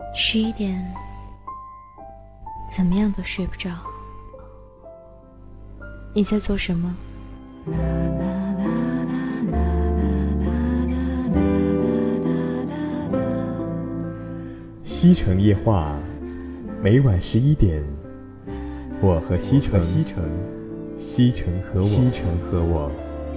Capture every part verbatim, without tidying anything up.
十一点，怎么样都睡不着。你在做什么？ 西城夜话，每晚十一点，我和西城，西城，西城和我，西城和我。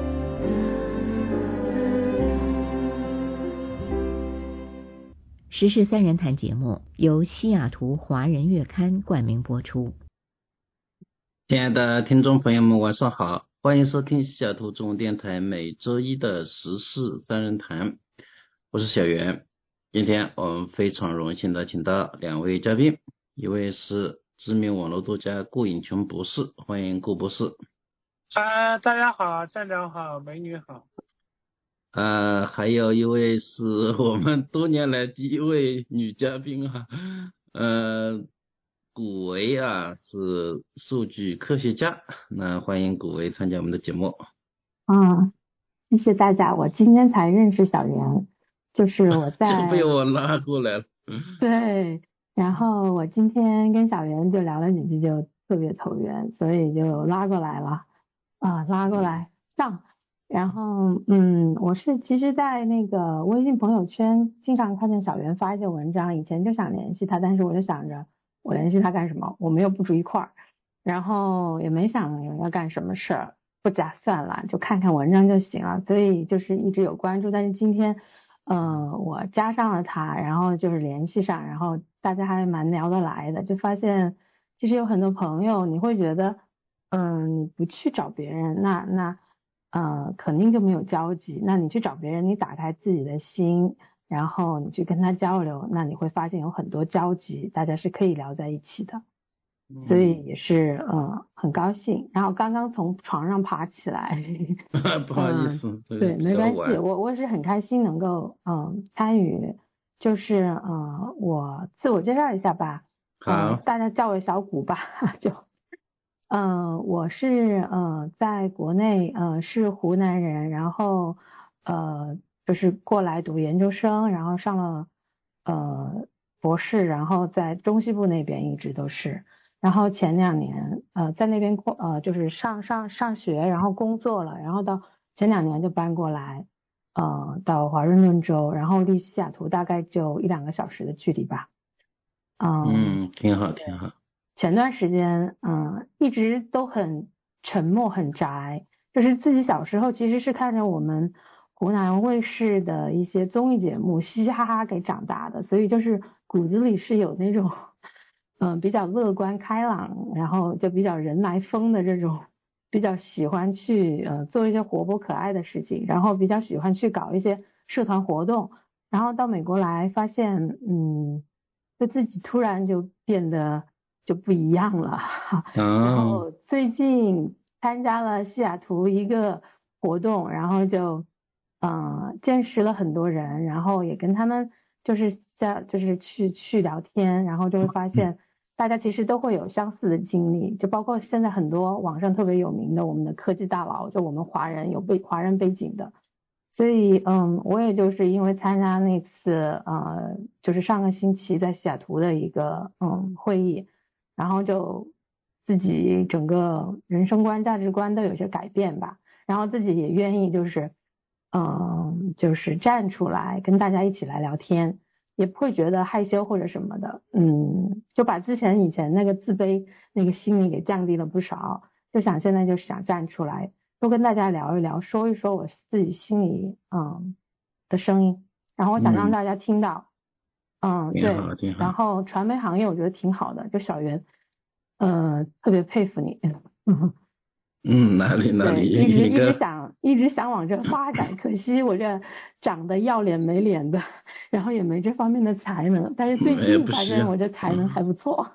时事三人谈节目由西雅图华人月刊冠名播出。 亲爱的听众朋友们，晚上好，欢迎收听西雅图中文电台每周一的时事三人谈，我是小袁。今天我们非常荣幸的请到两位嘉宾，一位是知名网络作家顾颖琼博士，欢迎顾博士。 啊，大家好，站长好，美女好。 呃，还有一位是我们多年来第一位女嘉宾啊，呃，古维啊，是数据科学家，那欢迎古维参加我们的节目。 嗯，谢谢大家，我今天才认识小袁，就是我在就被我拉过来了。 对，然后我今天跟小袁就聊了几句，就特别投缘，所以就拉过来了啊，拉过来上。然后，嗯，我是其实，在那个微信朋友圈经常看见小袁发一些文章，以前就想联系他，但是我就想着我联系他干什么？我们又不住一块儿，然后也没想要干什么事儿，不假算了，就看看文章就行了。所以就是一直有关注，但是今天，嗯、呃，我加上了他，然后就是联系上，然后大家还蛮聊得来的，就发现其实有很多朋友，你会觉得，嗯，你不去找别人，那那。呃，肯定就没有交集。那你去找别人，你打开自己的心，然后你去跟他交流，那你会发现有很多交集，大家是可以聊在一起的。所以也是呃很高兴。然后刚刚从床上爬起来， 不好意思， 嗯、对，没关系，我我是很开心能够嗯、呃、参与，就是呃我自我介绍一下吧，呃大家叫我小谷吧，就。嗯、呃，我是呃在国内呃是湖南人，然后呃就是过来读研究生，然后上了呃博士，然后在中西部那边一直都是，然后前两年呃在那边过呃就是上上上学，然后工作了，然后到前两年就搬过来呃到华盛顿州，然后离西雅图大概就一两个小时的距离吧。嗯， 嗯，挺好挺好。 前段时间，嗯，一直都很沉默、很宅，就是自己小时候其实是看着我们湖南卫视的一些综艺节目，嘻嘻哈哈给长大的，所以就是骨子里是有那种，嗯，比较乐观开朗，然后就比较人来疯的这种，比较喜欢去呃做一些活泼可爱的事情，然后比较喜欢去搞一些社团活动，然后到美国来发现，嗯，就自己突然就变得。就不一样了，然后最近参加了西雅图一个活动，然后就嗯、呃、见识了很多人，然后也跟他们就是在就是去去聊天，然后就会发现大家其实都会有相似的经历，就包括现在很多网上特别有名的我们的科技大佬，就我们华人有背华人背景的。所以，嗯，我也就是因为参加那次，呃，就是上个星期在西雅图的一个，嗯，会议，然后就自己整个人生观、价值观都有些改变吧，然后自己也愿意就是，嗯，就是站出来跟大家一起来聊天，也不会觉得害羞或者什么的，嗯，就把之前以前那个自卑那个心理给降低了不少，就想现在就是想站出来。多跟大家聊一聊，说一说我自己心里嗯的声音，然后我想让大家听到，嗯, 嗯对，然后传媒行业我觉得挺好的，就小袁，呃，特别佩服你， 嗯，哪里哪里， 对，一直一直想一直想往这发展，可惜我这长得要脸没脸的，然后也没这方面的才能，但是最近发现我这才能还不错，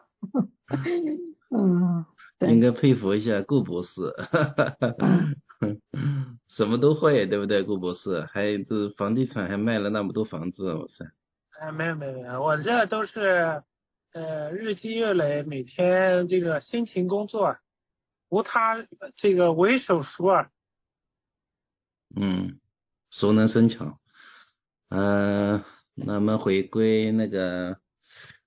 嗯。对， 应该佩服一下顾博士，什么都会，对不对？顾博士，还这房地产还卖了那么多房子，我塞！ 哎，没有没有没有，我这都是呃日积月累，每天这个辛勤工作，无他这个唯手熟耳。 嗯，熟能生巧。嗯、呃，那么回归那个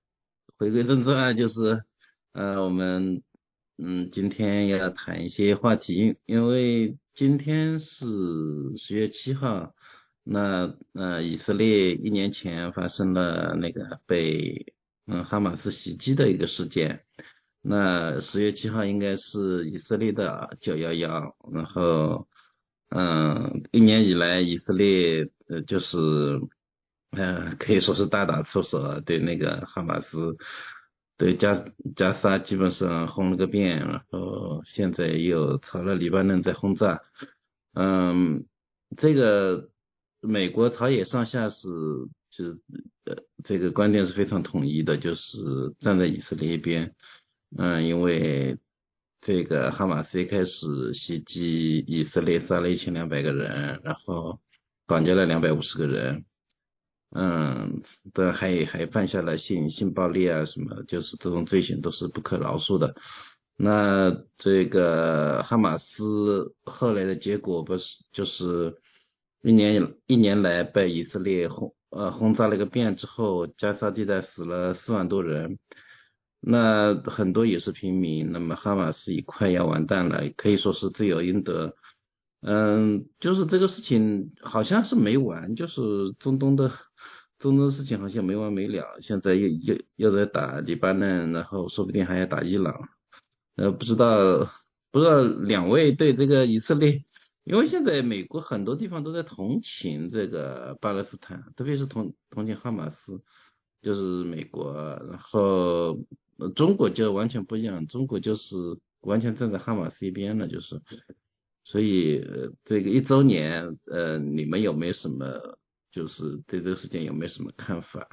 回归正传，就是呃我们嗯今天要谈一些话题，因为今天是十月七号，那呃以色列一年前发生了那个被嗯哈马斯袭击的一个事件。那十月七号应该是以色列的九一一，然后嗯一年以来以色列呃就是呃可以说是大打出手，对那个哈马斯对加加沙基本上轰了个遍，然后现在又朝了黎巴嫩在轰炸。嗯这个美国朝野上下是就是呃这个观点是非常统一的，就是站在以色列一边。嗯，因为这个哈马斯一开始袭击以色列，杀了一千两百个人，然后绑架了两百五十个人，嗯，的还还犯下了性性暴力啊什么，就是这种罪行都是不可饶恕的。那这个哈马斯后来的结果不是就是一年一年来被以色列轰呃轰炸了个遍之后，加沙地带死了四万多人。那很多也是平民，那么哈马斯也快要完蛋了，可以说是罪有应得。嗯，就是这个事情好像是没完，就是中东的中东的事情好像没完没了，现在又又又在打黎巴嫩，然后说不定还要打伊朗。呃，不知道不知道两位对这个以色列，因为现在美国很多地方都在同情这个巴勒斯坦，特别是同同情哈马斯，就是美国，然后呃中国就完全不一样，中国就是完全站在哈马斯一边了，就是所以呃这个一周年呃你们有没有什么就是对这个事件有没有什么看法？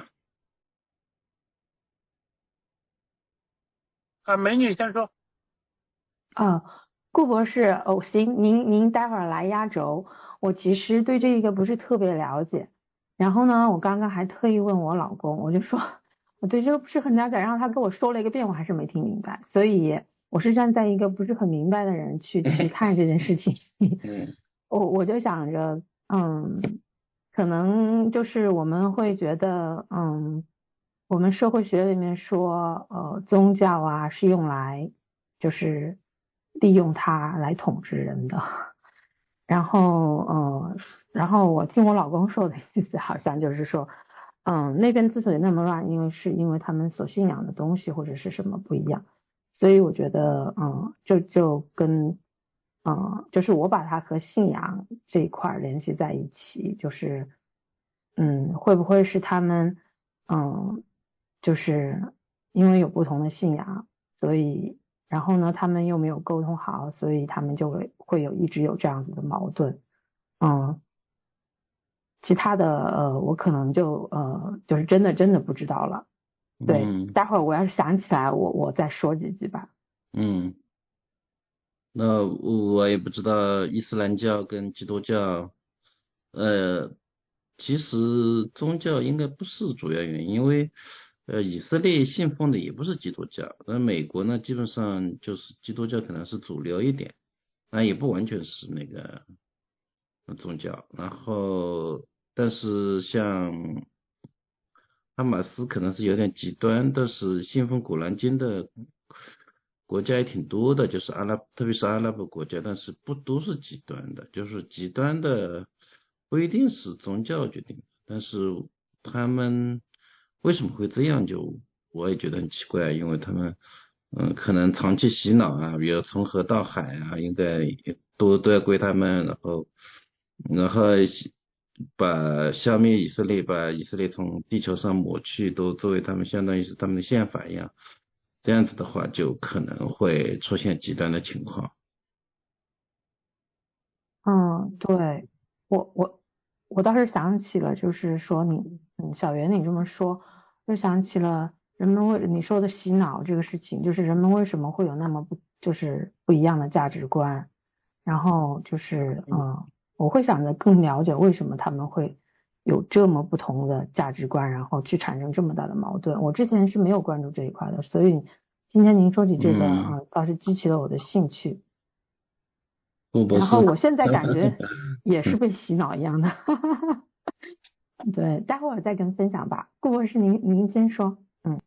啊，美女先说。 啊，顾博士，哦，行，您您待会儿来压轴。我其实对这个不是特别了解，然后呢，我刚刚还特意问我老公，我就说我对这个不是很了解，然后他跟我说了一个遍，我还是没听明白，所以我是站在一个不是很明白的人去去看这件事情。我我就想着，嗯，可能就是我们会觉得，嗯，我们社会学里面说，呃，宗教啊是用来就是利用它来统治人的。然后，呃，然后我听我老公说的意思，好像就是说，嗯，那边之所以那么乱，因为是因为他们所信仰的东西或者是什么不一样。所以我觉得，嗯，就就跟，嗯，就是我把它和信仰这一块联系在一起，就是，嗯，会不会是他们，嗯，就是因为有不同的信仰，所以。然后呢，他们又没有沟通好，所以他们就会会有一直有这样子的矛盾。嗯，其他的呃，我可能就呃，就是真的真的不知道了。对， 嗯、 待会儿我要是想起来，我我再说几句吧。 嗯，那我也不知道伊斯兰教跟基督教，呃，其实宗教应该不是主要原因，因为。呃，以色列信奉的也不是基督教，那美国呢，基本上就是基督教可能是主流一点，那也不完全是那个宗教。然后，但是像哈马斯可能是有点极端，但是信奉古兰经的国家也挺多的，就是阿拉，特别是阿拉伯国家，但是不都是极端的，就是极端的不一定是宗教决定的，但是他们。为什么会这样？就我也觉得很奇怪，因为他们，嗯，可能长期洗脑啊，比如从河到海啊，应该都都要归他们，然后，然后把消灭以色列，把以色列从地球上抹去，都作为他们相当于是他们的宪法一样，这样子的话，就可能会出现极端的情况。 嗯，对，我我我倒是想起了，就是说你，嗯，小袁你这么说，就想起了人们为你说的洗脑这个事情，就是人们为什么会有那么不就是不一样的价值观，然后就是嗯，我会想着更了解为什么他们会有这么不同的价值观，然后去产生这么大的矛盾。我之前是没有关注这一块的，所以今天您说起这个， 嗯， 嗯，倒是激起了我的兴趣。 顾博士， 然后我现在感觉也是被洗脑一样的。对，待会儿再跟分享吧。顾博士您您先说。嗯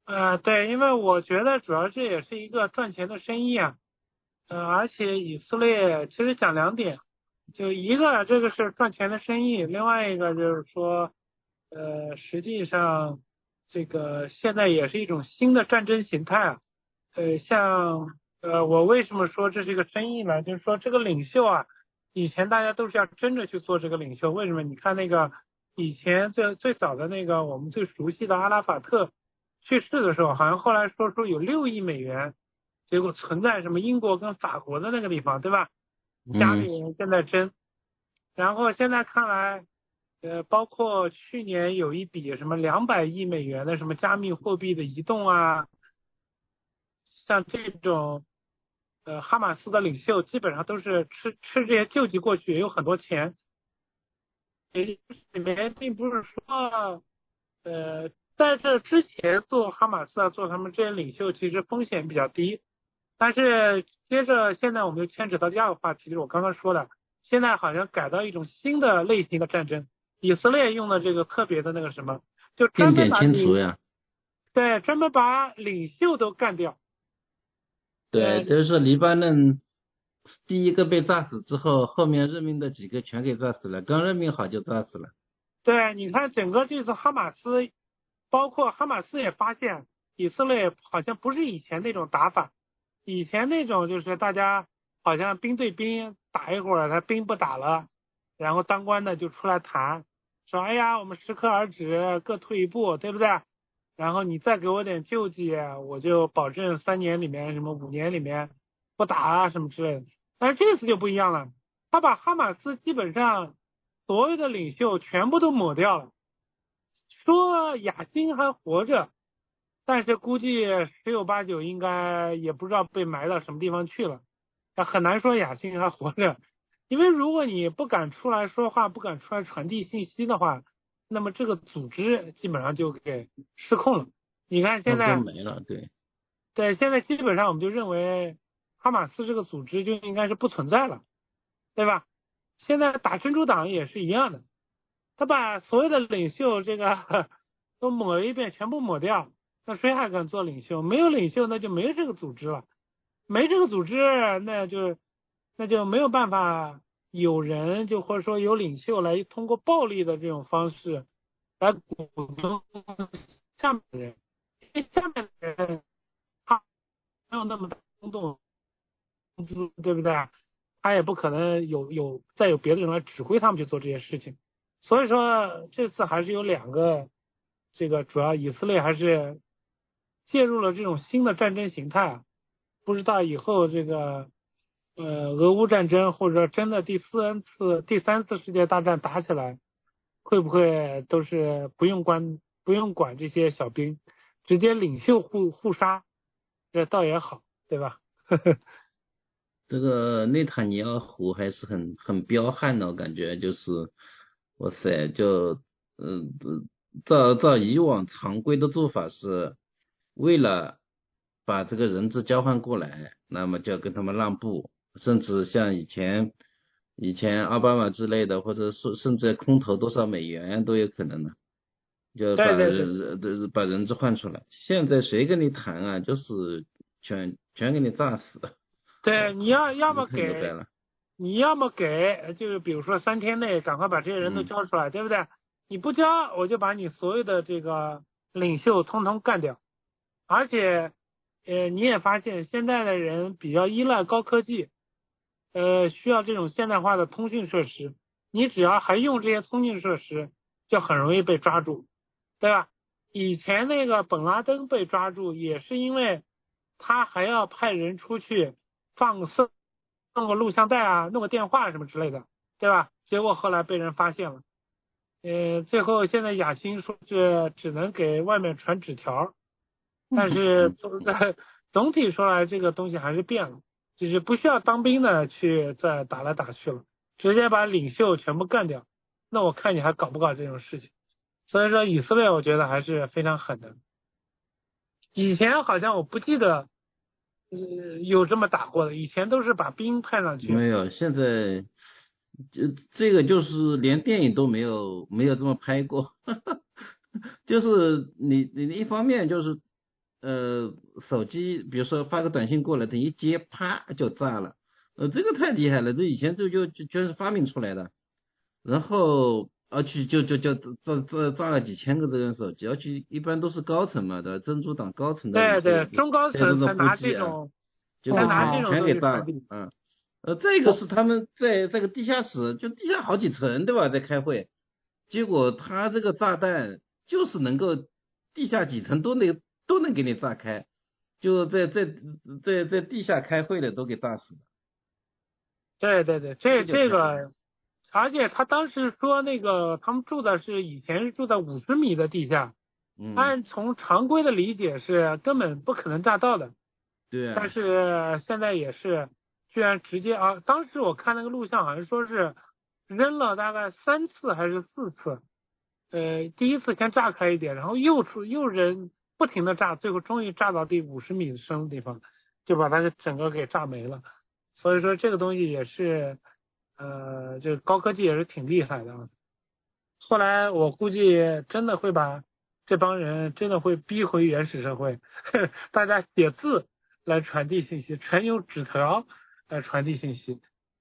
呃，对，因为我觉得主要这也是一个赚钱的生意啊。呃，而且以色列其实讲两点，就一个这个是赚钱的生意，另外一个就是说，呃，实际上这个现在也是一种新的战争形态啊。呃，像呃，我为什么说这是一个生意呢？就是说这个领袖啊，以前大家都是要争着去做这个领袖，为什么？你看那个以前最最早的那个我们最熟悉的阿拉法特去世的时候，好像后来说说有六亿美元。结果存在什么英国跟法国的那个地方，对吧？家里人现在争，然后现在看来，呃，包括去年有一笔什么两百亿美元的什么加密货币的移动啊，像这种，呃，哈马斯的领袖基本上都是吃吃这些救济过去，也有很多钱，也里面并不是说，呃，在这之前做哈马斯啊，做他们这些领袖，其实风险比较低。但是接着现在我们就牵扯到第二个话题，就是我刚刚说的，现在好像改到一种新的类型的战争。以色列用的这个特别的那个什么，就专门把清除呀， 对，专门把领袖都干掉。 对，就是说黎巴嫩第一个被炸死之后，后面任命的几个全给炸死了，刚任命好就炸死了。 对，你看整个这次哈马斯，包括哈马斯也发现以色列好像不是以前那种打法。以前那种就是大家好像兵对兵打一会儿，他兵不打了，然后当官的就出来谈，说哎呀我们适可而止，各退一步，对不对？然后你再给我点救济，我就保证三年里面什么五年里面不打啊什么之类的。但是这次就不一样了，他把哈马斯基本上所有的领袖全部都抹掉了，说雅辛还活着。但是估计十有八九应该也不知道被埋到什么地方去了，很难说雅辛还活着。因为如果你不敢出来说话，不敢出来传递信息的话，那么这个组织基本上就给失控了。你看现在没了，对， 对，现在基本上我们就认为哈马斯这个组织就应该是不存在了，对吧？现在打珍珠党也是一样的，他把所有的领袖这个都抹了一遍，全部抹掉。那谁还敢做领袖？没有领袖，那就没有这个组织了。没这个组织，那就那就没有办法有人，就或者说有领袖来通过暴力的这种方式来鼓动下面的人，因为下面的人他没有那么大冲动，工资对不对？他也不可能有有再有别的人来指挥他们去做这些事情。所以说这次还是有两个，这个主要以色列还是介入了这种新的战争形态，不知道以后这个呃俄乌战争或者真的第四次第三次世界大战打起来，会不会都是不用管不用管这些小兵，直接领袖互互杀，这倒也好，对吧？ 这个内塔尼亚胡还是很很彪悍的，我感觉就是哇塞，就嗯、呃、照照以往常规的做法是，为了把这个人质交换过来，那么就要跟他们让步，甚至像以前以前奥巴马之类的，或者说甚至空投多少美元都有可能的，就把人对把人质换出来。现在谁跟你谈啊？就是全全给你炸死。 对，你要要么给，你要么给，就是比如说三天内赶快把这些人都交出来，嗯、对不对？你不交，我就把你所有的这个领袖通通干掉。而且，呃，你也发现现在的人比较依赖高科技，呃，需要这种现代化的通讯设施。你只要还用这些通讯设施，就很容易被抓住，对吧？以前那个本拉登被抓住，也是因为他还要派人出去。放送弄个录像带啊，弄个电话什么之类的，对吧？结果后来被人发现了，呃，最后现在雅辛说是只能给外面传纸条，但是在总体说来，这个东西还是变了，就是不需要当兵的去再打来打去了，直接把领袖全部干掉。那我看你还搞不搞这种事情？所以说以色列我觉得还是非常狠的。以前好像我不记得。呃，有这么打过的，以前都是把兵派上去。 没有，现在这这个就是连电影都没有没有这么拍过，就是你你一方面就是呃手机，比如说发个短信过来，等一接，啪就炸了。呃，这个太厉害了，这以前就就就全是发明出来的。然后而且就就就炸炸炸了几千个这个手机，而且一般都是高层嘛的，珍珠党高层的对对，中高这种层才拿估计啊， 这种， 就给才拿这全种东西全给炸了。 传递。 嗯，呃，这个是他们在这个地下室，就地下好几层对吧，在开会，结果他这个炸弹就是能够地下几层都能都能给你炸开，就在在在在地下开会的都给炸死了。 对对对，这这就太这个，而且他当时说那个他们住的是以前是住在五十米的地下， 嗯， 按从常规的理解是根本不可能炸到的， 对啊， 但是现在也是，居然直接啊，当时我看那个录像好像说是扔了大概三次还是四次，呃，第一次先炸开一点，然后又出又扔，不停的炸，最后终于炸到第五十米深的地方，就把它给整个给炸没了。所以说这个东西也是，呃，这个高科技也是挺厉害的啊。后来我估计真的会把这帮人真的会逼回原始社会，大家写字来传递信息，全用纸条来传递信息。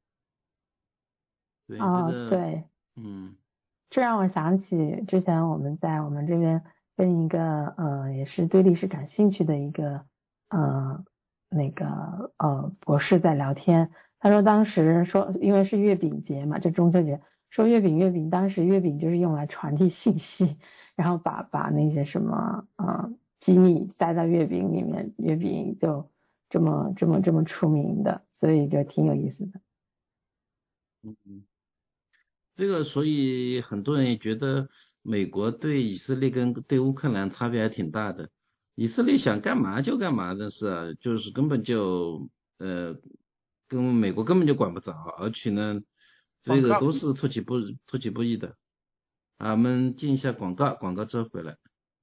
对， 哦， 这个， 对， 嗯， 这让我想起之前我们在我们这边跟一个呃也是对历史感兴趣的一个呃那个呃博士在聊天，他说当时说因为是月饼节嘛，这中秋节，说月饼月饼当时月饼就是用来传递信息，然后把把那些什么呃机密塞到月饼里面，月饼就这么这么这么出名的，所以就挺有意思的。 嗯嗯。这个，所以很多人也觉得美国对以色列跟对乌克兰差别还挺大的。以色列想干嘛就干嘛，但是啊，就是根本就呃，跟美国根本就管不着，而且呢，这个都是出其不出其不意的。啊，我们进一下广告，广告之后回来。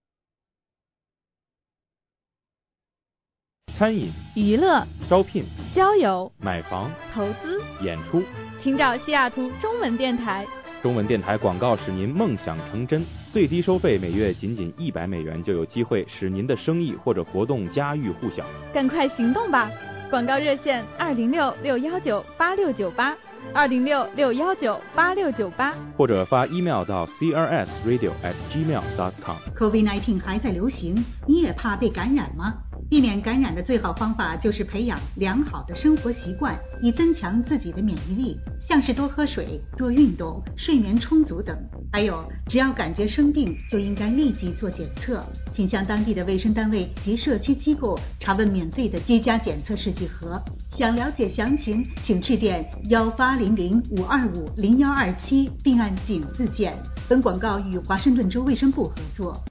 餐饮、 娱乐、 招聘、 交友、 买房、 投资、 演出， 请找西雅图中文电台。 中文电台广告使您梦想成真，最低收费每月仅仅一百美元，就有机会使您的生意或者活动家喻户晓。 赶快行动吧！广告热线二零六六幺九八六九八，二零六六幺九八六九八， 或者发 email 到 c r s radio at gmail dot com。 COVID 十九 还在流行，你也怕被感染吗？避免感染的最好方法就是培养良好的生活习惯，以增强自己的免疫力，像是多喝水、多运动、睡眠充足等。还有，只要感觉生病，就应该立即做检测，请向当地的卫生单位及社区机构查问免费的居家检测试剂盒。想了解详情，请致电幺八零零五二五零幺二七，并按井字键。本广告与华盛顿州卫生部合作。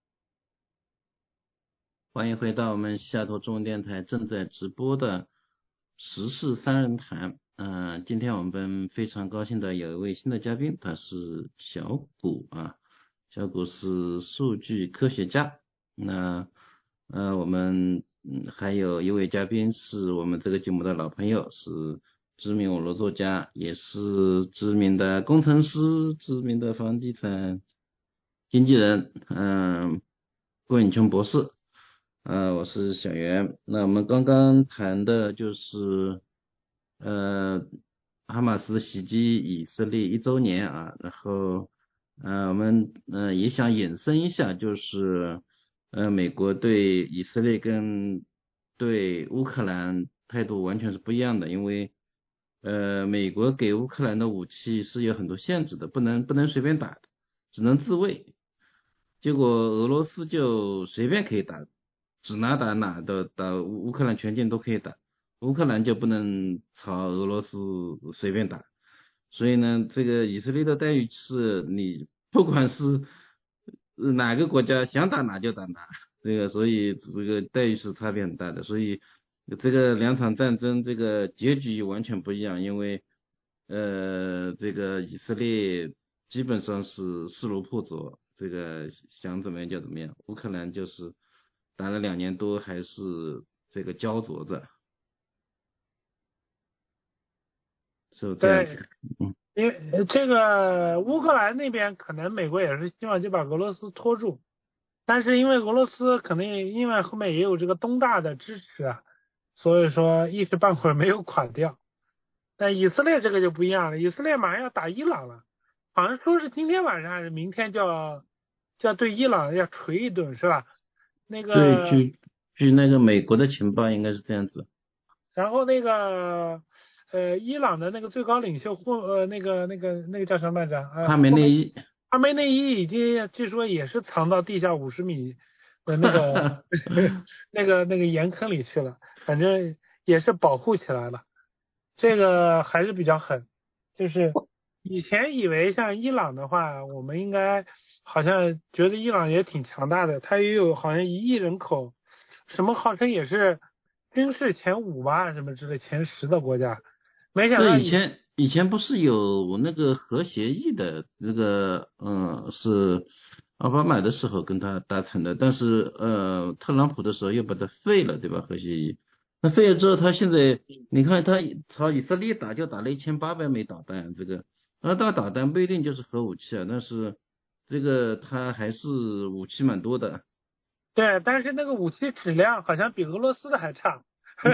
欢迎回到我们西雅图中文电台正在直播的时事三人谈。嗯、呃，今天我们非常高兴的有一位新的嘉宾，他是小谷啊，小谷是数据科学家。那呃，我们嗯还有一位嘉宾是我们这个节目的老朋友，是知名网络作家，也是知名的工程师，知名的房地产经纪人，嗯、呃，郭永琼博士。呃，我是小袁。那我们刚刚谈的就是呃哈马斯袭击以色列一周年啊，然后呃我们呃也想引申一下，就是呃美国对以色列跟对乌克兰态度完全是不一样的，因为呃美国给乌克兰的武器是有很多限制的，不能不能随便打的，只能自卫。结果俄罗斯就随便可以打，指哪打哪的，打乌克兰全境都可以打，乌克兰就不能朝俄罗斯随便打。所以呢，这个以色列的待遇是你不管是哪个国家想打哪就打哪，这个所以这个待遇是差别很大的。所以这个两场战争这个结局完全不一样，因为呃这个以色列基本上是势如破竹，这个想怎么样就怎么样，乌克兰就是打了两年多还是这个焦灼着，是这样子。嗯， 因为这个乌克兰那边可能美国也是希望就把俄罗斯拖住， 但是因为俄罗斯可能也因为后面也有这个东大的支持啊，所以说一时半会儿没有垮掉。但以色列这个就不一样了，以色列马上要打伊朗了，好像说是今天晚上还是明天就要就要对伊朗要锤一顿是吧？那个对，据据那个美国的情报应该是这样子。 然后那个呃伊朗的那个最高领袖霍呃那个那个那个叫什么来着？呃哈梅内伊。 哈梅内伊已经据说也是藏到地下五十米的那个那个那个盐坑里去了，反正也是保护起来了。这个还是比较狠，就是以前以为像伊朗的话，我们应该好像觉得伊朗也挺强大的，它也有好像一亿人口，什么号称也是军事前五吧，什么之类前十的国家，没想到对，以前以前不是有那个核协议的，这个嗯是奥巴马的时候跟他达成的，但是呃特朗普的时候又把它废了，对吧？核协议。那废了之后，他现在你看他朝以色列打就打了一千八百枚导弹，这个那到导弹不一定就是核武器啊，但是这个他还是武器蛮多的。 对，但是那个武器质量好像比俄罗斯的还差。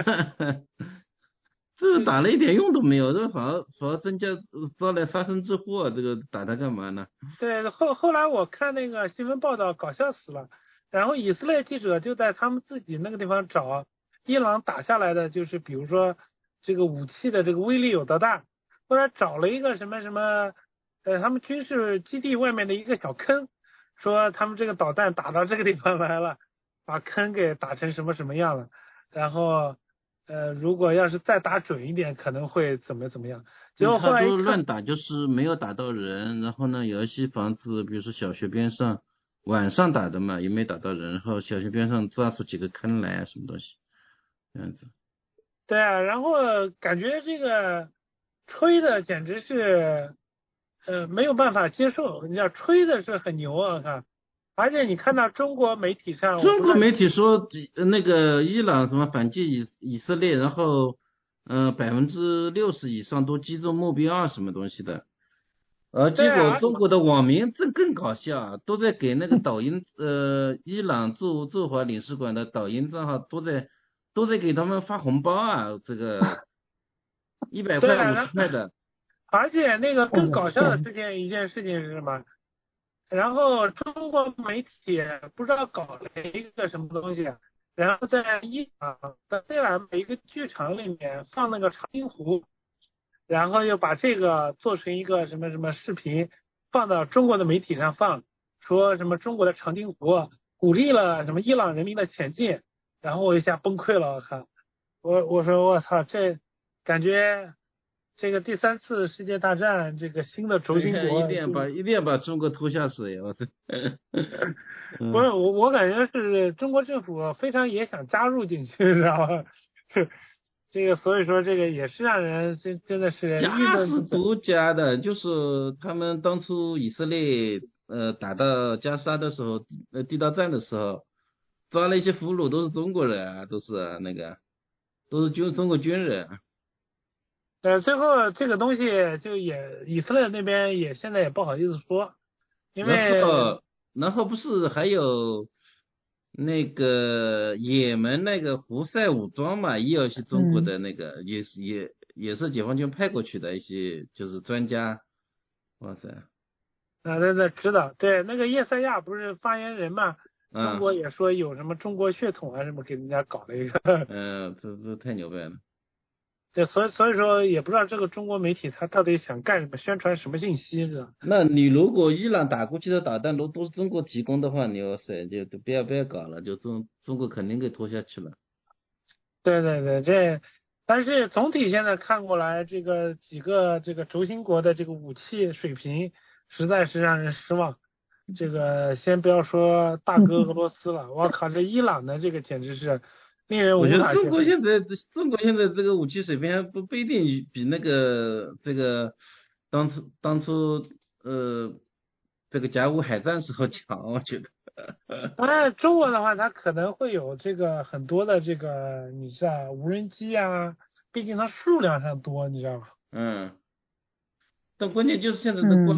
这打了一点用都没有，这反而反而增加招来发生之祸，这个打它干嘛呢？ 对，后后来我看那个新闻报道，搞笑死了。然后以色列记者就在他们自己那个地方找伊朗打下来的，就是比如说这个武器的这个威力有多大。后来找了一个什么什么，呃，他们军事基地外面的一个小坑，说他们这个导弹打到这个地方来了，把坑给打成什么什么样了。然后呃，如果要是再打准一点，可能会怎么怎么样。结果后来他都乱打，就是没有打到人。然后呢，有一些房子，比如说小学边上晚上打的嘛，也没打到人，然后小学边上抓出几个坑来啊，什么东西这样子。 对啊，然后感觉这个吹的简直是呃没有办法接受，你知道吹的是很牛啊，看。而且你看到中国媒体上， 中国媒体说那个伊朗什么反击以以色列，然后嗯百分之六十以上都击中目标啊什么东西的，而结果中国的网民这更搞笑，都在给那个抖音呃伊朗驻驻华领事馆的抖音账号都在都在给他们发红包啊，这个一百块五十块的。 而且那个更搞笑的事情一件事情是什么？然后中国媒体不知道搞了一个什么东西，然后在伊朗在伊朗每一个剧场里面放那个长津湖，然后又把这个做成一个什么什么视频放到中国的媒体上放，说什么中国的长津湖鼓励了什么伊朗人民的前进，然后我一下崩溃了，我靠，我我说我操，这感觉。这个第三次世界大战，这个新的轴心国， 一定要把一定要把中国拖下水，我操！ 不是我，我感觉是中国政府非常也想加入进去，知道吧？这个所以说这个也是让人真真的是加是独家的，就是他们当初以色列呃打到加沙的时候，呃地道战的时候，抓了一些俘虏都是中国人啊，都是、啊、那个都是军中国军人。 呃，最后这个东西就也以色列那边也现在也不好意思说，因为然后然后不是还有那个也门那个胡塞武装嘛，也有一些中国的那个、嗯、也是也也是解放军派过去的一些就是专家，哇塞！ 啊，对对，知道，对那个叶赛亚不是发言人嘛， 嗯、 中国也说有什么中国血统啊什么给人家搞了一个， 嗯、呃，这这太牛掰了。 对，所以所以说也不知道这个中国媒体他到底想干什么，宣传什么信息是吧？ 那你如果伊朗打过去的导弹都都是中国提供的话，你要塞就就不要不要搞了，就中中国肯定给拖下去了。 对对对，这但是总体现在看过来，这个几个这个轴心国的这个武器水平实在是让人失望。这个先不要说大哥俄罗斯了，我靠，这伊朗的这个简直是。令人无法我觉得中国现在中国现在这个武器水平还不不一定比那个这个当初当初呃这个甲午海战时候强，我觉得。 哎，中国的话，它可能会有这个很多的这个你知道无人机啊，毕竟它数量上多，你知道吧？ 嗯。但关键就是现在的国老、嗯、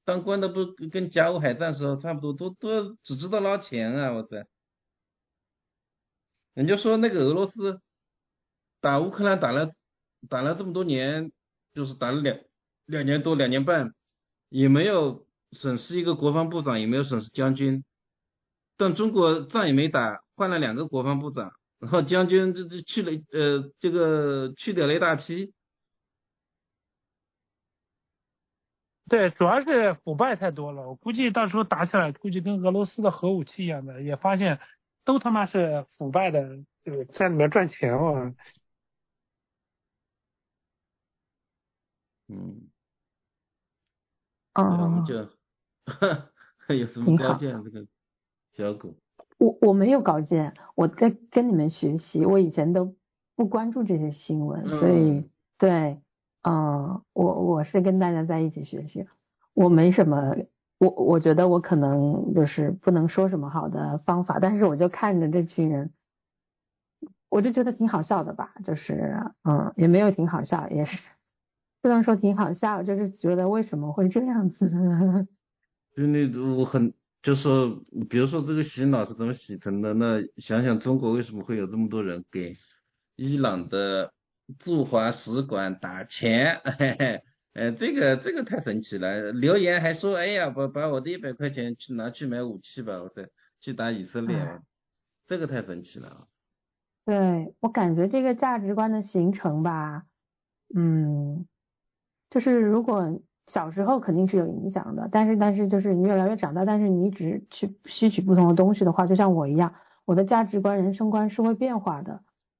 当官的不跟甲午海战时候差不多，都都只知道捞钱啊！我塞，人家说那个俄罗斯打乌克兰打了打了这么多年，就是打了两两年多两年半，也没有损失一个国防部长，也没有损失将军。但中国仗也没打，换了两个国防部长，然后将军这这去了呃这个去掉了一大批。 对，主要是腐败太多了，我估计到时候打起来，估计跟俄罗斯的核武器一样的，也发现都他妈是腐败的，就在里面赚钱嘛。 嗯， 嗯， 对，我们就有什么挺好。 高见这个小狗。 我我没有稿件，我在跟你们学习，我以前都不关注这些新闻，所以嗯， 对，嗯，我我是跟大家在一起学习，我没什么，我我觉得我可能就是不能说什么好的方法，但是我就看着这群人，我就觉得挺好笑的吧，就是嗯，也没有挺好笑，也是不能说挺好笑，就是觉得为什么会这样子。 就那我很就说，比如说这个洗脑是怎么洗成的？那想想中国为什么会有这么多人给伊朗的驻华使馆打钱？嘿嘿，呃，这个这个太神奇了。留言还说，哎呀，把把我的一百块钱去拿去买武器吧，我塞，去打以色列唉， 吧，这个太神奇了啊。 对，我感觉这个价值观的形成吧，嗯，就是如果小时候肯定是有影响的，但是但是就是你越来越长大，但是你只去吸取不同的东西的话，就像我一样，我的价值观、人生观是会变化的。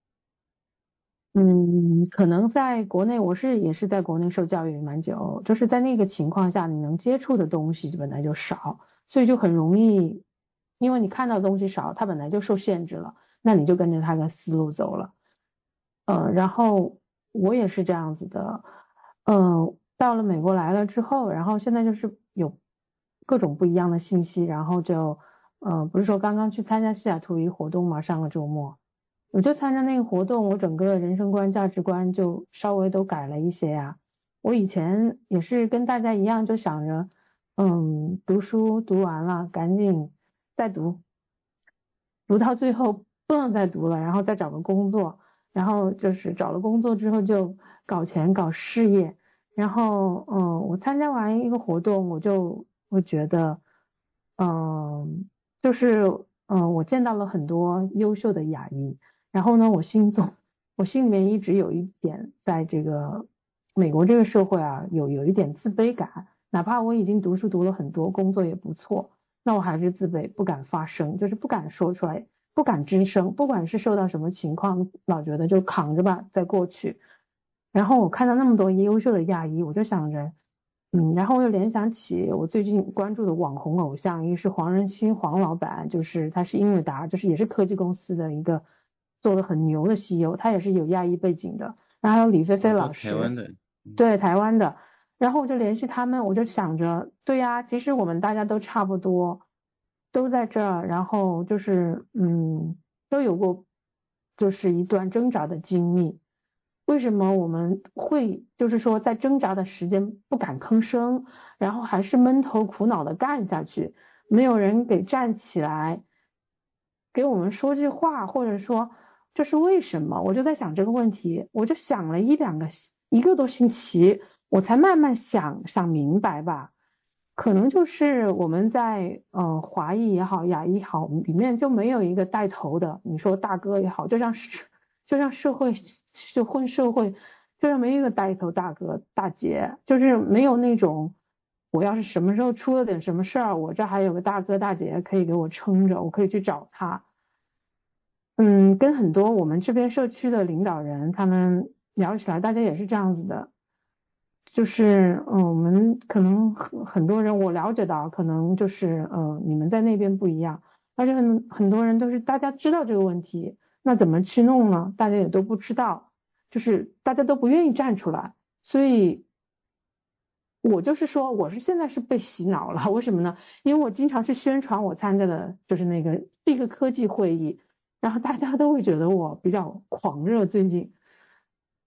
嗯，可能在国内，我是也是在国内受教育蛮久，就是在那个情况下，你能接触的东西本来就少，所以就很容易，因为你看到的东西少，它本来就受限制了，那你就跟着他的思路走了。呃，然后我也是这样子的，嗯、到了美国来了之后，然后现在就是有各种不一样的信息，然后就，呃，不是说刚刚去参加西雅图一活动嘛，上个周末。我就参加那个活动，我整个人生观、价值观就稍微都改了一些呀。我以前也是跟大家一样，就想着，嗯，读书读完了，赶紧再读，读到最后不能再读了，然后再找个工作，然后就是找了工作之后就搞钱、搞事业。然后，嗯，我参加完一个活动，我就会觉得，嗯，就是，嗯，我见到了很多优秀的亚裔。然后呢，我心中，我心里面一直有一点，在这个美国这个社会啊，有有一点自卑感。哪怕我已经读书读了很多，工作也不错，那我还是自卑，不敢发声，就是不敢说出来，不敢吱声。不管是受到什么情况，老觉得就扛着吧，再过去。然后我看到那么多优秀的亚裔，我就想着，嗯，然后我又联想起我最近关注的网红偶像，一个是黄仁勋黄老板，就是他是英伟达，就是也是科技公司的一个做的很牛的 C E O，他也是有亚裔背景的。然后还有李飞飞我说老师， 台湾的， 对，台湾的。然后我就联系他们，我就想着，对呀，其实我们大家都差不多，都在这儿，然后就是嗯，都有过就是一段挣扎的经历。为什么我们会就是说在挣扎的时间不敢吭声，然后还是闷头苦恼的干下去，没有人给站起来给我们说句话，或者说这是为什么？我就在想这个问题，我就想了一两个一个多星期，我才慢慢想想明白吧。可能就是我们在呃华裔也好，亚裔也好，里面就没有一个带头的。你说大哥也好，就像是就像社会就混社会，就像没有一个带头大哥大姐，就是没有那种我要是什么时候出了点什么事儿，我这还有个大哥大姐可以给我撑着，我可以去找他。嗯，跟很多我们这边社区的领导人他们聊起来，大家也是这样子的。就是嗯，我们可能很很多人我了解到，可能就是嗯，你们在那边不一样，而且很很多人都是大家知道这个问题，那怎么去弄呢？大家也都不知道，就是大家都不愿意站出来，所以我就是说，我是现在是被洗脑了，为什么呢？因为我经常去宣传我参加的就是那个这个科技会议，然后大家都会觉得我比较狂热，最近。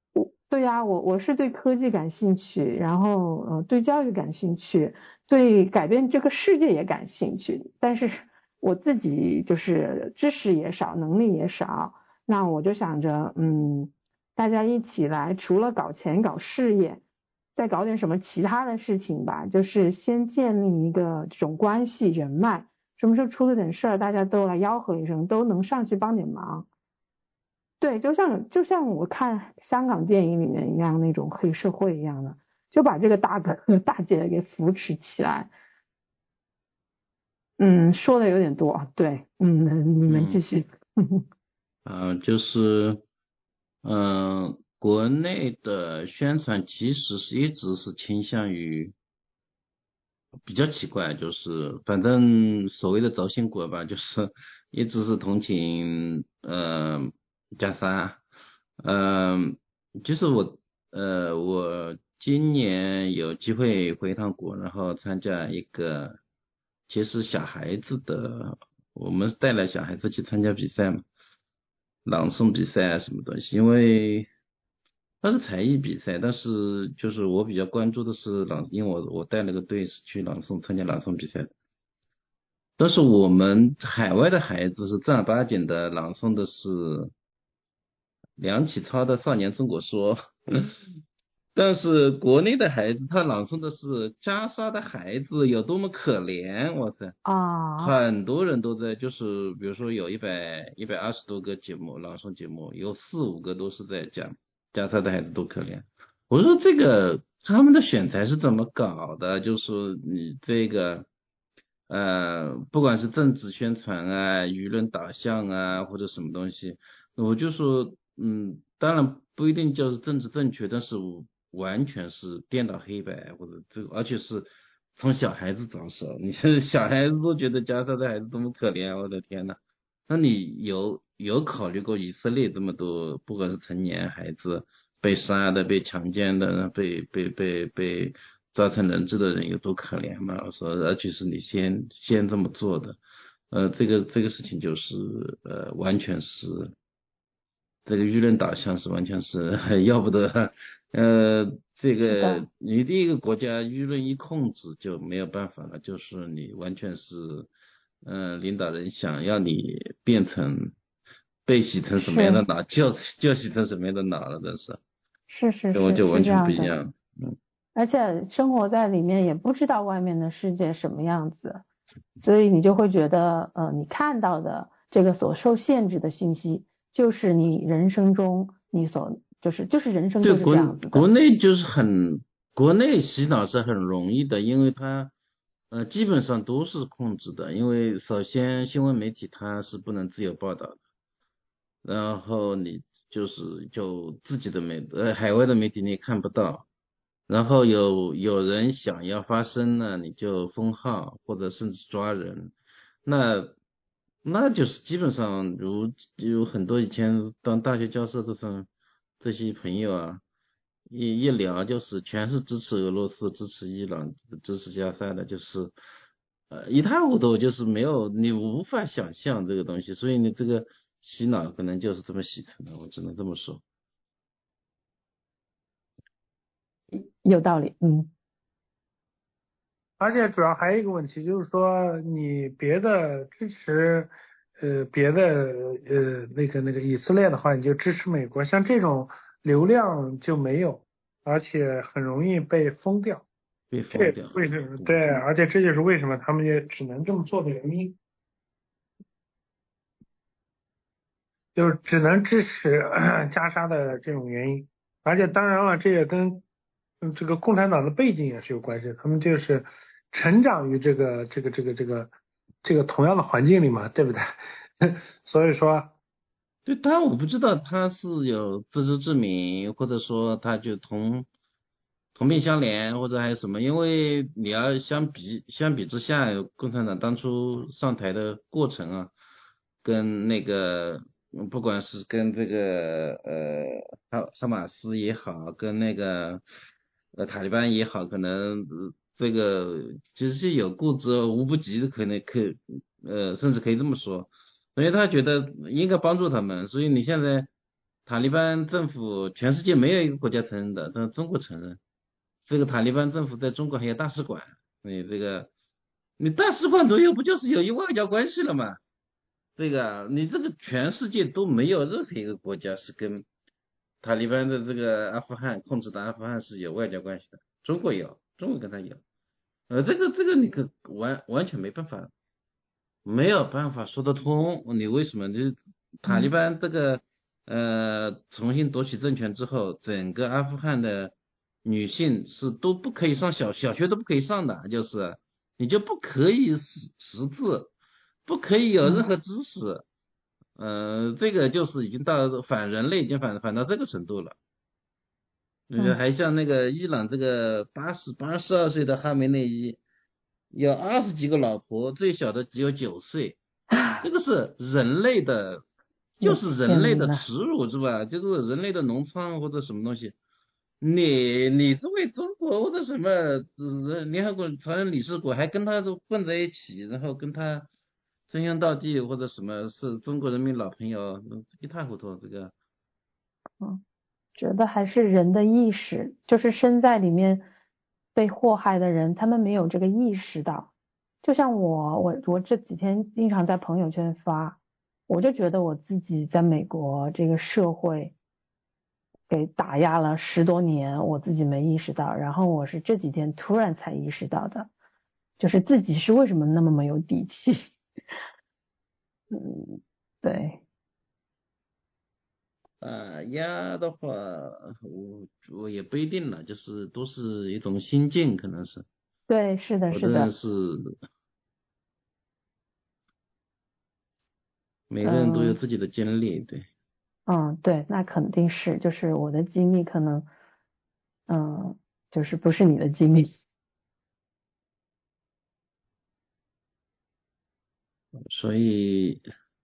我对呀，我我是对科技感兴趣，然后呃对教育感兴趣，对改变这个世界也感兴趣，但是我自己就是知识也少，能力也少，那我就想着，嗯，大家一起来，除了搞钱搞事业，再搞点什么其他的事情吧，就是先建立一个这种关系人脉，什么时候出了点事儿，大家都来吆喝一声，都能上去帮点忙。对，就像就像我看香港电影里面一样，那种黑社会一样的，就把这个大哥大姐给扶持起来。嗯，说的有点多，对，嗯，你们继续。 嗯，呃、就是，嗯、呃，国内的宣传其实是一直是倾向于比较奇怪，就是反正所谓的轴心国吧，就是一直是同情呃加沙，嗯、呃，就是我呃我今年有机会回一趟国，然后参加一个其实小孩子的，我们带了小孩子去参加比赛嘛，朗诵比赛啊什么东西，因为它是才艺比赛，但是就是我比较关注的是朗，因为我我带了个队是去朗诵参加朗诵比赛的。但是我们海外的孩子是正儿八经的朗诵的是梁启超的《少年中国说》，但是国内的孩子他朗诵的是加沙的孩子有多么可怜，哇塞！ 啊， 很多人都在，就是比如说有一百一百二十多个节目朗诵节目，有四五个都是在讲加沙的孩子多可怜。我说这个他们的选材是怎么搞的？就是你这个呃，不管是政治宣传啊、舆论导向啊，或者什么东西，我就说，嗯，当然不一定就是政治正确，但是我完全是颠倒黑白，或者这个，而且是从小孩子着手。你是小孩子都觉得加沙的孩子多么可怜啊，我的天呐！那你有有考虑过以色列这么多，不管是成年孩子被杀的、被强奸的、被被被被造成人质的人有多可怜吗？我说，而且是你先先这么做的，呃，这个这个事情就是呃，完全是这个舆论导向是完全是要不得，呃，这个你第一个国家舆论一控制就没有办法了，就是你完全是，呃，领导人想要你变成被洗成什么样的脑，就就洗成什么样的脑了，这是， 是是是， 我就完全不是这样的。 一样，嗯。 而且生活在里面也不知道外面的世界什么样子，所以你就会觉得，呃，你看到的这个所受限制的信息，就是你人生中你所就是就是人生就是这样子的。 国内就是很，国内洗脑是很容易的，因为它呃基本上都是控制的，因为首先新闻媒体它是不能自由报道的，然后你就是就自己的媒呃海外的媒体你也看不到。然后有有人想要发声呢，你就封号或者甚至抓人，那那就是基本上如有很多以前当大学教授的时候，这些朋友啊，一一聊就是全是支持俄罗斯、支持伊朗、支持加沙的，就是呃一塌糊涂，就是没有你无法想象这个东西，所以你这个洗脑可能就是这么洗成的，我只能这么说。 有道理，嗯。 而且主要还有一个问题，就是说你别的支持，呃，别的呃那个那个以色列的话，你就支持美国，像这种流量就没有，而且很容易被封掉。 被封掉。 为什么？对，而且这就是为什么他们也只能这么做的原因，就是只能支持加沙的这种原因。而且当然了，这也跟嗯这个共产党的背景也是有关系，他们就是成长于这个这个这个这个这个同样的环境里嘛，对不对？所以说， 对他我不知道他是有自知之明，或者说他就同同病相怜，或者还有什么？因为你要相比相比之下，共产党当初上台的过程啊，跟那个不管是跟这个呃哈哈马斯也好，跟那个呃塔利班也好，可能呃这个其实是有过之无不及的，可能可呃甚至可以这么说。所以他觉得应该帮助他们，所以你现在塔利班政府全世界没有一个国家承认的，但是中国承认。这个塔利班政府在中国还有大使馆，你这个你大使馆都有，不就是有一外交关系了吗？这个你这个全世界都没有任何一个国家是跟塔利班的这个阿富汗控制的阿富汗是有外交关系的，中国有，中国跟他有，呃，这个这个你可完完全没办法，没有办法说得通。你为什么你塔利班这个、嗯、呃重新夺取政权之后，整个阿富汗的女性是都不可以上小小学都不可以上的，就是你就不可以识识字，不可以有任何知识。呃，这个就是已经到反人类，已经反反到这个程度了。嗯，还像那个伊朗这个八十八十二岁的哈梅内伊，有二十几个老婆，最小的只有九岁，这个是人类的，就是人类的耻辱，是吧？就是人类的农村或者什么东西。你你作为中国或者什么联合国常任理事国，还跟他混在一起，然后跟他称兄道弟或者什么是中国人民老朋友，一塌糊涂。这个， 嗯，觉得还是人的意识，就是身在里面被祸害的人，他们没有这个意识到。就像我，我我这几天经常在朋友圈发，我就觉得我自己在美国这个社会给打压了十多年，我自己没意识到，然后我是这几天突然才意识到的，就是自己是为什么那么没有底气。嗯，对。 打压的话，我我也不一定了，就是都是一种心境，可能是。 对，是的，是的。 是每个人都有自己的经历，嗯、对。 嗯，对，那肯定是，就是我的经历可能，嗯，就是不是你的经历。 所以。